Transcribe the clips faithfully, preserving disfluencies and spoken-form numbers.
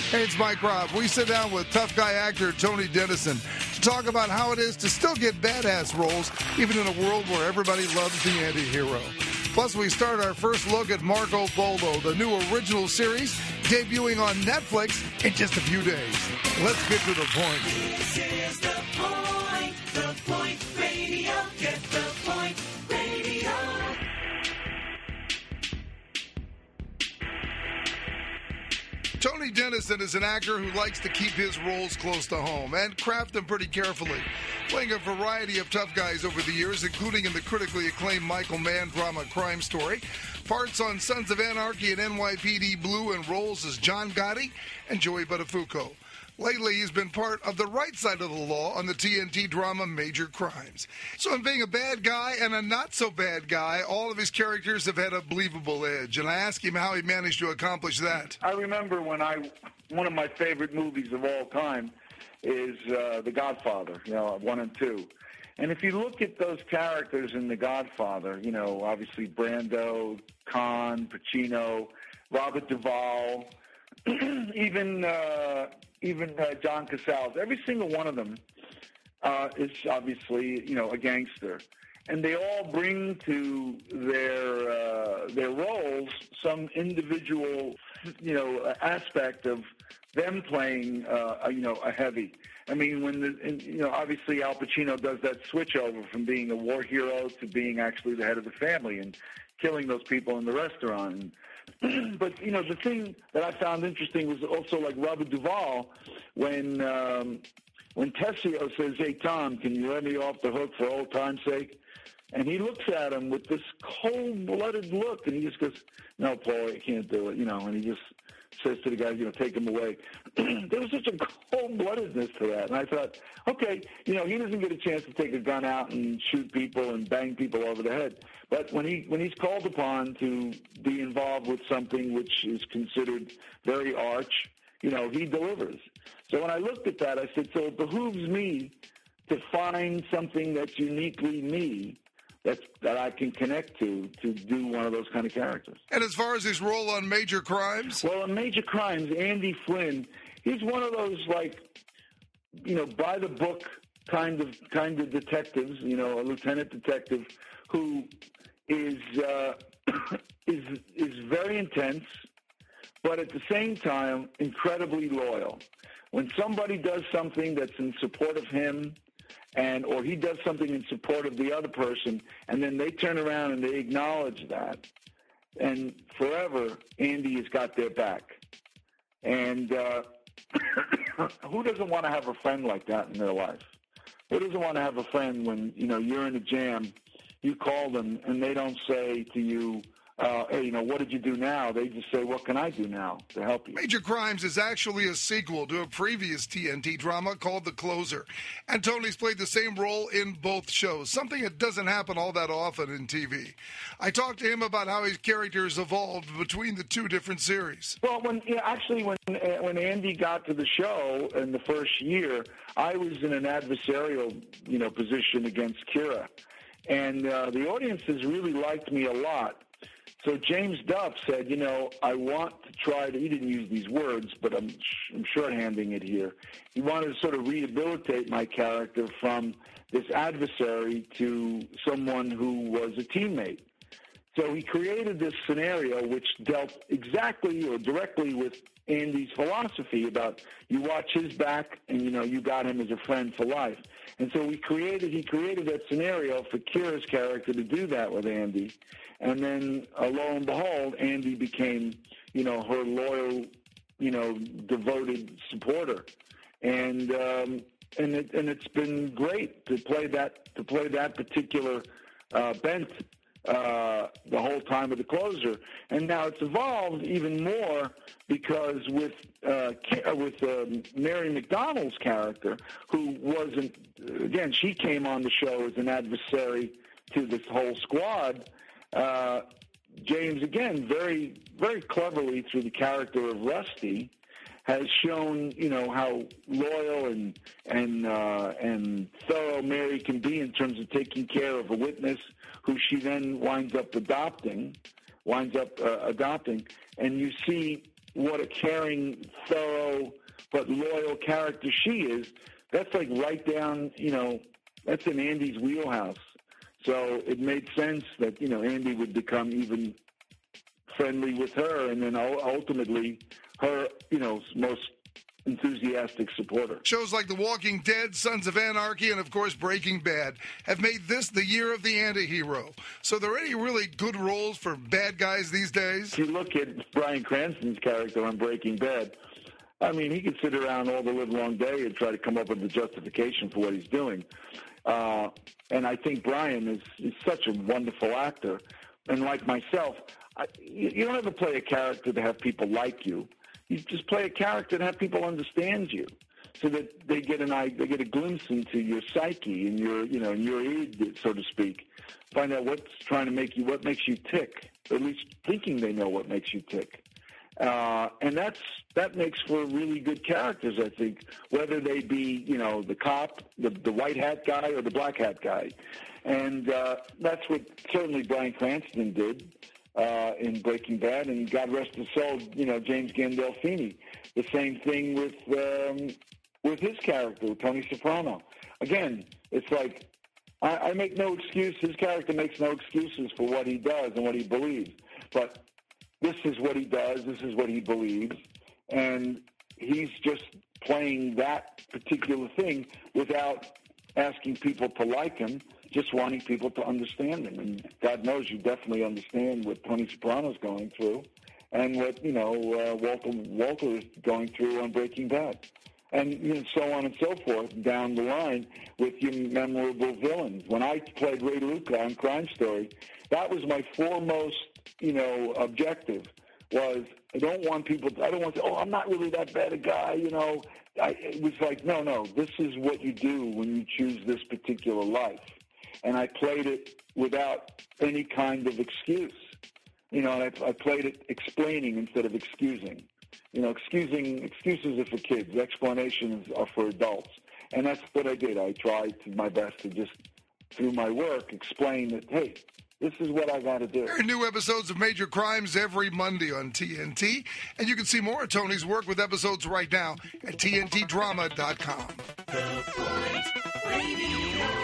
Hey, it's Mike Robb. We sit down with tough guy actor Tony Dennison to talk about how it is to still get badass roles, even in a world where everybody loves the anti-hero. Plus, we start our first look at Marco Polo, the new original series debuting on Netflix in just a few days. Let's get to the point. This is the point, the point radio. Get the point radio. Tony Dennison is an actor who likes to keep his roles close to home and craft them pretty carefully, playing a variety of tough guys over the years, including in the critically acclaimed Michael Mann drama Crime Story, parts on Sons of Anarchy and N Y P D Blue, and roles as John Gotti and Joey Buttafuoco. Lately, he's been part of the right side of the law on the T N T drama Major Crimes. So in being a bad guy and a not-so-bad guy, all of his characters have had a believable edge. And I asked him how he managed to accomplish that. I remember when I, one of my favorite movies of all time is uh, The Godfather, you know, one and two. And if you look at those characters in The Godfather, you know, obviously Brando, Khan, Pacino, Robert Duvall, even uh, even uh, John Casals, every single one of them uh, is obviously, you know, a gangster. And they all bring to their uh, their roles some individual, you know, aspect of them playing, uh, you know, a heavy. I mean, when the, and, you know, obviously Al Pacino does that switch over from being a war hero to being actually the head of the family and killing those people in the restaurant. But, you know, the thing that I found interesting was also like Robert Duvall when um, when Tessio says, "Hey, Tom, can you let me off the hook for old time's sake?" And he looks at him with this cold-blooded look, and he just goes, "No, Paul, I can't do it," you know, and he just says to the guy, you know, take him away. There was such a cold-bloodedness to that. And I thought, okay, you know, he doesn't get a chance to take a gun out and shoot people and bang people over the head. But when he when he's called upon to be involved with something which is considered very arch, you know, he delivers. So when I looked at that, I said, so it behooves me to find something that's uniquely me, That's, that I can connect to, to do one of those kind of characters. And as far as his role on Major Crimes? Well, on Major Crimes, Andy Flynn, he's one of those, like, you know, by-the-book kind of kind of detectives, you know, a lieutenant detective who is uh, is is very intense, but at the same time, incredibly loyal. When somebody does something that's in support of him, and or he does something in support of the other person, and then they turn around and they acknowledge that, and forever, Andy has got their back. And uh, who doesn't want to have a friend like that in their life? Who doesn't want to have a friend when, you know, you're in a jam, you call them, and they don't say to you, Uh, hey, you know, what did you do now? They just say, what can I do now to help you? Major Crimes is actually a sequel to a previous T N T drama called The Closer. And Tony's played the same role in both shows, something that doesn't happen all that often in T V. I talked to him about how his characters evolved between the two different series. Well, when you know, actually, when uh, when Andy got to the show in the first year, I was in an adversarial, you know, position against Kira. And uh, the audiences really liked me a lot. So James Duff said, you know, I want to try to, he didn't use these words, but I'm, I'm shorthanding it here. He wanted to sort of rehabilitate my character from this adversary to someone who was a teammate. So he created this scenario which dealt exactly or directly with Andy's philosophy about you watch his back and, you know, you got him as a friend for life. And so we created, he created that scenario for Kira's character to do that with Andy. And then, uh, lo and behold, Andy became, you know, her loyal, you know, devoted supporter, and um, and it and it's been great to play that to play that particular uh, bent uh, the whole time of The Closer. And now it's evolved even more because with uh, with uh, Mary McDonnell's character, who wasn't again, she came on the show as an adversary to this whole squad. Uh, James, again, very, very cleverly through the character of Rusty, has shown, you know, how loyal and and uh, and thorough Mary can be in terms of taking care of a witness who she then winds up adopting, winds up uh, adopting, and you see, what a caring, thorough, but loyal character she is, that's like right down, you know, that's in Andy's wheelhouse. So it made sense that, you know, Andy would become even friendly with her, and then ultimately her, you know, most enthusiastic supporter. Shows like The Walking Dead, Sons of Anarchy, and of course Breaking Bad have made this the year of the anti-hero. So are there any really good roles for bad guys these days? If you look at Bryan Cranston's character on Breaking Bad, I mean, he could sit around all the live long day and try to come up with a justification for what he's doing. Uh, and I think Bryan is, is such a wonderful actor. And like myself, I, you, you don't ever play a character to have people like you. You just play a character and have people understand you, so that they get an eye, they get a glimpse into your psyche and your, you know, your id, so to speak. Find out what's trying to make you, what makes you tick, or at least thinking they know what makes you tick. Uh, and that's that makes for really good characters, I think, whether they be, you know, the cop, the, the white hat guy, or the black hat guy. And uh, that's what certainly Bryan Cranston did. Uh, in Breaking Bad, and God rest his soul, you know, James Gandolfini. The same thing with um, with his character, Tony Soprano. Again, it's like I, I make no excuse. His character makes no excuses for what he does and what he believes. But this is what he does. This is what he believes, and he's just playing that particular thing without asking people to like him. Just wanting people to understand him. And God knows you definitely understand what Tony Soprano's going through and what, you know, uh, Walter, Walter is going through on Breaking Bad. And you know, so on and so forth down the line with your memorable villains. When I played Ray Luca on Crime Story, that was my foremost, you know, objective was I don't want people to, I don't want to, oh, I'm not really that bad a guy, you know. I, it was like, no, no, this is what you do when you choose this particular life. And I played it without any kind of excuse. You know, and I, I played it explaining instead of excusing. You know, excusing excuses are for kids. Explanations are for adults. And that's what I did. I tried to my best to just, through my work, explain that, hey, this is what I got to do. There are new episodes of Major Crimes every Monday on T N T. And you can see more of Tony's work with episodes right now at T N T drama dot com. The Point Radio.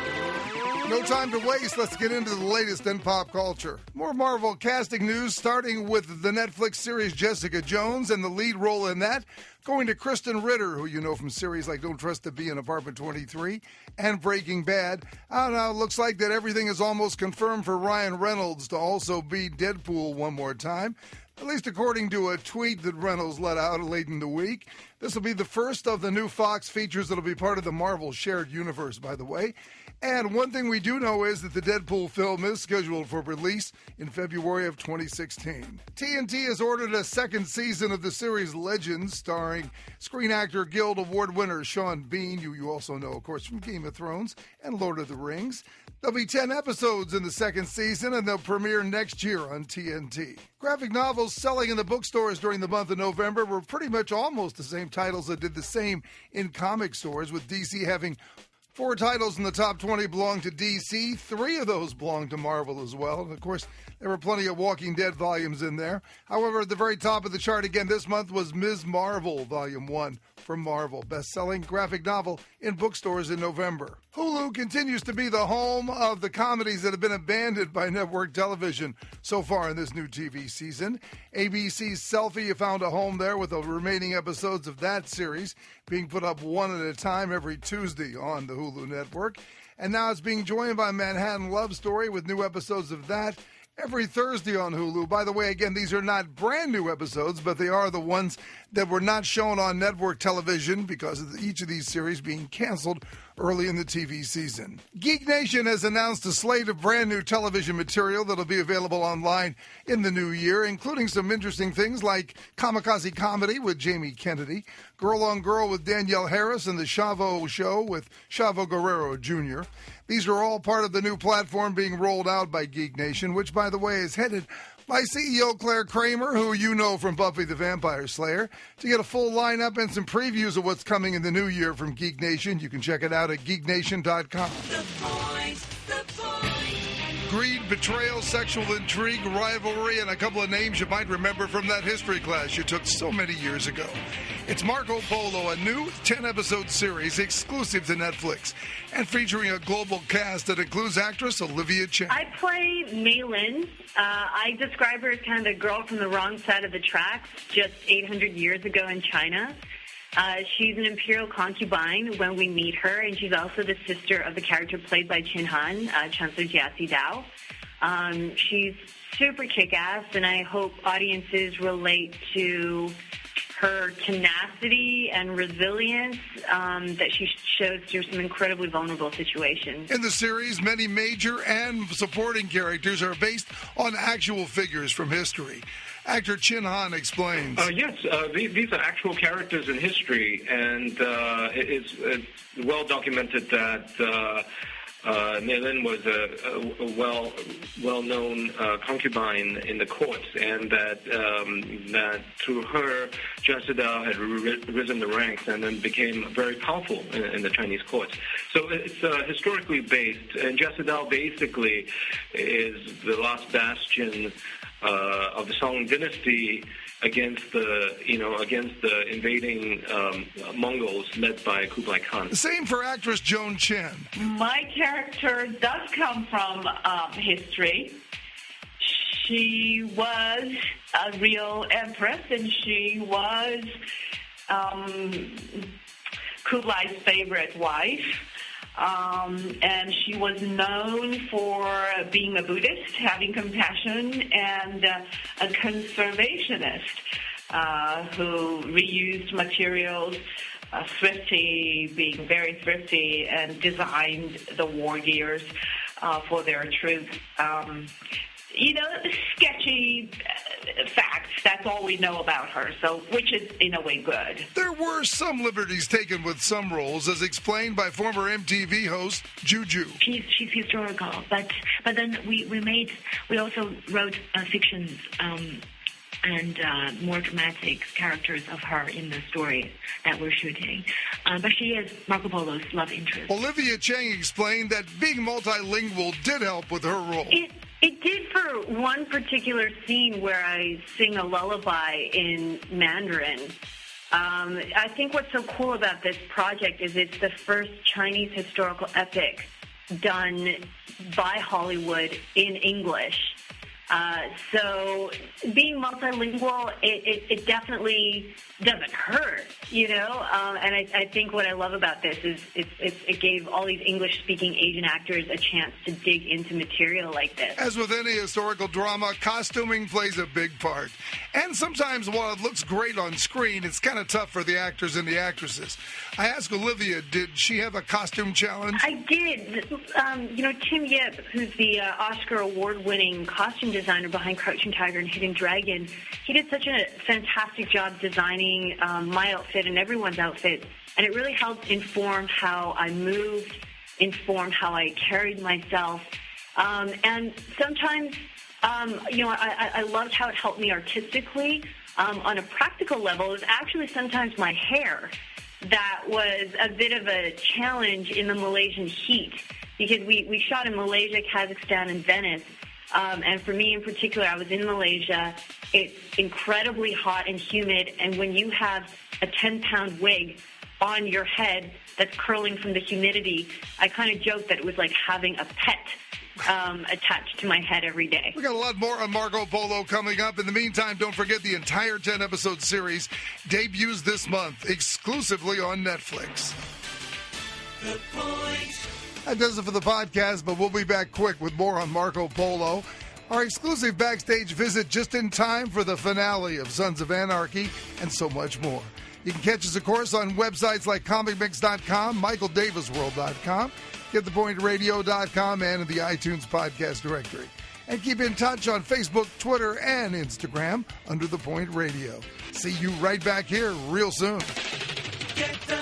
No time to waste. Let's get into the latest in pop culture. More Marvel casting news, starting with the Netflix series Jessica Jones, and the lead role in that going to Kristen Ritter, who you know from series like Don't Trust to Be in Apartment twenty-three and Breaking Bad. Uh, now it looks like that everything is almost confirmed for Ryan Reynolds to also be Deadpool one more time, at least according to a tweet that Reynolds let out late in the week. This will be the first of the new Fox features that will be part of the Marvel shared universe, by the way. And one thing we do know is that the Deadpool film is scheduled for release in February of twenty sixteen. T N T has ordered a second season of the series Legends, starring Screen Actor Guild Award winner Sean Bean, who you also know, of course, from Game of Thrones and Lord of the Rings. There'll be ten episodes in the second season, and they'll premiere next year on T N T. Graphic novels selling in the bookstores during the month of November were pretty much almost the same titles that did the same in comic stores, with D C having four titles in the top twenty belong to D C. Three of those belong to Marvel as well. And, of course, there were plenty of Walking Dead volumes in there. However, at the very top of the chart again this month was Miz Marvel, Volume one from Marvel, best-selling graphic novel in bookstores in November. Hulu continues to be the home of the comedies that have been abandoned by network television so far in this new T V season. A B C's Selfie found a home there, with the remaining episodes of that series being put up one at a time every Tuesday on the Hulu network. And now it's being joined by Manhattan Love Story, with new episodes of that every Thursday on Hulu. By the way, again, these are not brand new episodes, but they are the ones that were not shown on network television because of each of these series being canceled early in the T V season. Geek Nation has announced a slate of brand new television material that'll be available online in the new year, including some interesting things like Kamikaze Comedy with Jamie Kennedy, Girl on Girl with Danielle Harris, and The Chavo Show with Chavo Guerrero Junior These are all part of the new platform being rolled out by Geek Nation, which, by the way, is headed by C E O Claire Kramer, who you know from Buffy the Vampire Slayer. To get a full lineup and some previews of what's coming in the new year from Geek Nation, you can check it out at geek nation dot com. The Point, The Point. Greed, betrayal, sexual intrigue, rivalry, and a couple of names you might remember from that history class you took so many years ago. It's Marco Polo, a new ten-episode series exclusive to Netflix and featuring a global cast that includes actress Olivia Chen. I play Mei Lin. Uh, I describe her as kind of the girl from the wrong side of the tracks just eight hundred years ago in China. Uh, she's an imperial concubine when we meet her, and she's also the sister of the character played by Qin Han, uh, Chancellor Jia Xidao. Um, she's super kick-ass, and I hope audiences relate to her tenacity and resilience um, that she shows through some incredibly vulnerable situations. In the series, many major and supporting characters are based on actual figures from history. Actor Qin Han explains. Uh, yes, uh, these, these are actual characters in history, and uh, it, it's, it's well documented that uh, uh, Mei Lin was a, a well well known uh, concubine in the courts, and that um, that through her, Jia Xidao had ri- risen the ranks and then became very powerful in, in the Chinese courts. So it's uh, historically based, and Jia Xidao basically is the last bastion Uh, of the Song dynasty against the, you know, against the invading um, Mongols led by Kublai Khan. Same for actress Joan Chen. My character does come from um, history. She was a real empress, and she was um, Kublai's favorite wife. Um, and she was known for being a Buddhist, having compassion, and uh, a conservationist uh, who reused materials, uh, thrifty, being very thrifty, and designed the war gears uh, for their troops. Um, you know, sketchy uh, facts. That's all we know about her, so which is, in a way, good. There were some liberties taken with some roles, as explained by former M T V host Juju. She's she's historical, but but then we, we made we also wrote uh, fictions um, and uh, more dramatic characters of her in the story that we're shooting. Uh, but she is Marco Polo's love interest. Olivia Chang explained that being multilingual did help with her role. It, it did for one particular scene where I sing a lullaby in Mandarin. Um, I think what's so cool about this project is it's the first Chinese historical epic done by Hollywood in English. Uh, so being multilingual, it, it, it definitely doesn't hurt, you know? Um, and I, I think what I love about this is it, it, it gave all these English-speaking Asian actors a chance to dig into material like this. As with any historical drama, costuming plays a big part. And sometimes while it looks great on screen, it's kind of tough for the actors and the actresses. I asked Olivia, did she have a costume challenge? I did. Um, you know, Tim Yip, who's the uh, Oscar award-winning costume designer behind Crouching Tiger and Hidden Dragon, he did such a fantastic job designing um, my outfit and everyone's outfit, and it really helped inform how I moved, inform how I carried myself, um, and sometimes, um, you know, I, I loved how it helped me artistically. Um, on a practical level, it was actually sometimes my hair that was a bit of a challenge in the Malaysian heat, because we, we shot in Malaysia, Kazakhstan, and Venice. Um, and for me in particular, I was in Malaysia. It's incredibly hot and humid, and when you have a ten-pound wig on your head that's curling from the humidity, I kind of joked that it was like having a pet um, attached to my head every day. We got a lot more on Marco Polo coming up. In the meantime, don't forget the entire ten-episode series debuts this month exclusively on Netflix. The Point. That does it for the podcast, but we'll be back quick with more on Marco Polo. Our exclusive backstage visit just in time for the finale of Sons of Anarchy and so much more. You can catch us, of course, on websites like comic mix dot com, michael davis world dot com, get the point radio dot com, and in the iTunes podcast directory. And keep in touch on Facebook, Twitter, and Instagram under The Point Radio. See you right back here real soon. Get the